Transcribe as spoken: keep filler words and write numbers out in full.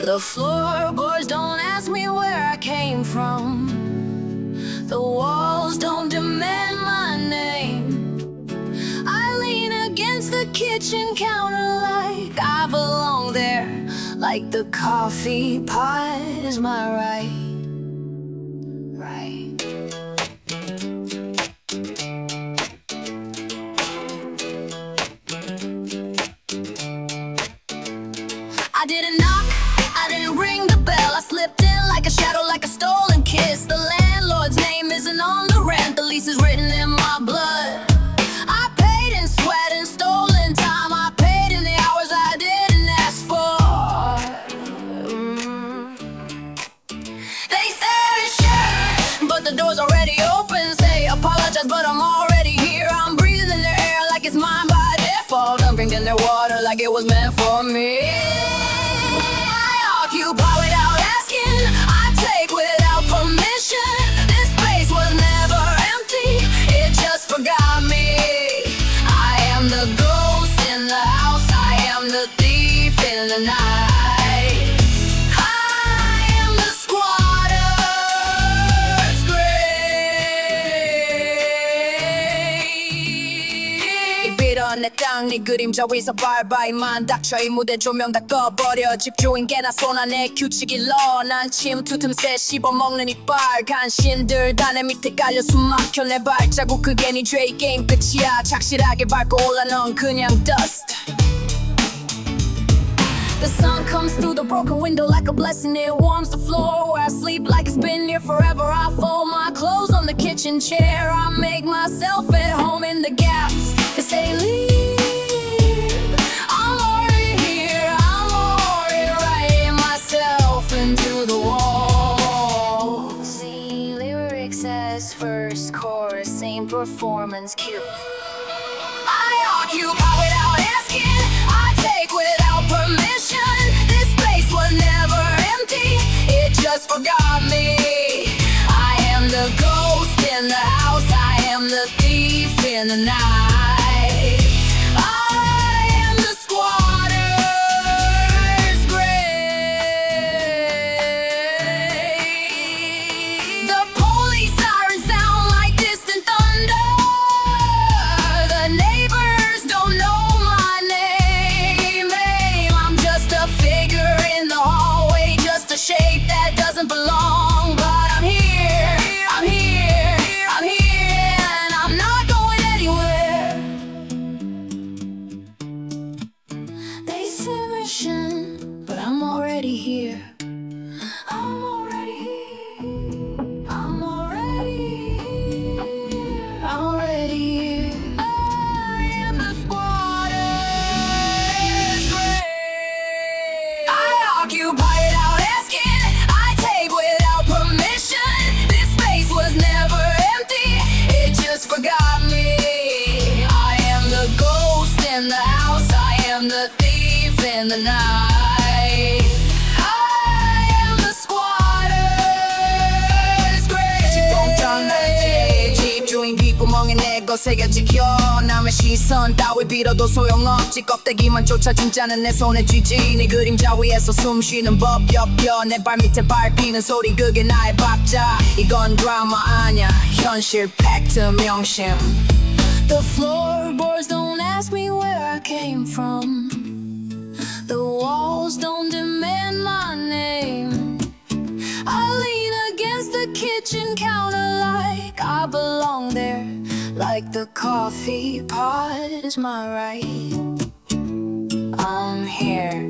The floorboards don't ask me where I came from. The walls don't demand my name. I lean against the kitchen counter like I belong there, like the coffee pot is my right. Right. I didn't knock, I didn't ring the bell. I slipped in like a shadow, like a stolen kiss. The landlord's name isn't on the rent, the lease is written in my blood. I paid in sweat and stolen time. I paid in the hours I didn't ask for. mm. They said sure, but the door's already open. Say apologize, but I'm already here. I'm breathing in their air like it's mine by default. I'm drinking their water like it was meant for me. Occupy without asking, I take without permission. This space was never empty, it just forgot me. I am the ghost in the house, I am the thief in the night. I am the squatter's grave. 빌어 내 땅 네 그림자 위서 발바이만 닥쳐 이 무대 조명 다 꺼버려. 집주인 개나 손안에 규칙이 러. 난 침투 틈새 씹어먹는 이빨. 간신들 다 내 밑에 깔려 숨막혀 내 발자국. 그게 네 죄의 게임 끝이야. 착실하게 밟고 올라 넌 그냥 dust. The sun comes through the broken window like a blessing. It warms the floor where I sleep like it's been here forever. I fold my clothes on the kitchen chair. I make myself at home in the gaps. They say leave, I'm already here. I'm already writing myself into the wall. Same lyrics as first chorus, same performance cue. I occupy without asking, I take without permission. This space was never empty, it just forgot me. I am the ghost in the house, I am the thief in the night. I am the squatter's grave. The police sirens sound like distant thunder. The neighbors don't know my name. I'm just a figure in the hallway, just a shape that doesn't belong. But I'm here, I'm here, I'm here, and I'm not going anywhere. They say mission, but I'm already here. I'm already here. I'm already here. I'm already here. I am the squatter's grave. I occupy without asking, I take without permission. This space was never empty, it just forgot me. I am the ghost in the house, I am the thief in the night. I am the squatter's grave. 집동전하지 집주인 귓구멍에 내 거 새겨 지켜. 남의 시선 따위 빌어도 소용없지. 껍데기만 쫓아 진짜는 내 손에 쥐지. 네 그림자 위에서 숨쉬는 법 엿벼. 내 발밑에 밟히는 소리 그게 나의 박자. 이건 드라마 아냐 현실 팩트 명심. The floorboards don't ask me where I came from. The walls don't demand my name. I lean against the kitchen counter like I belong there, like the coffee pot is my right. I'm here.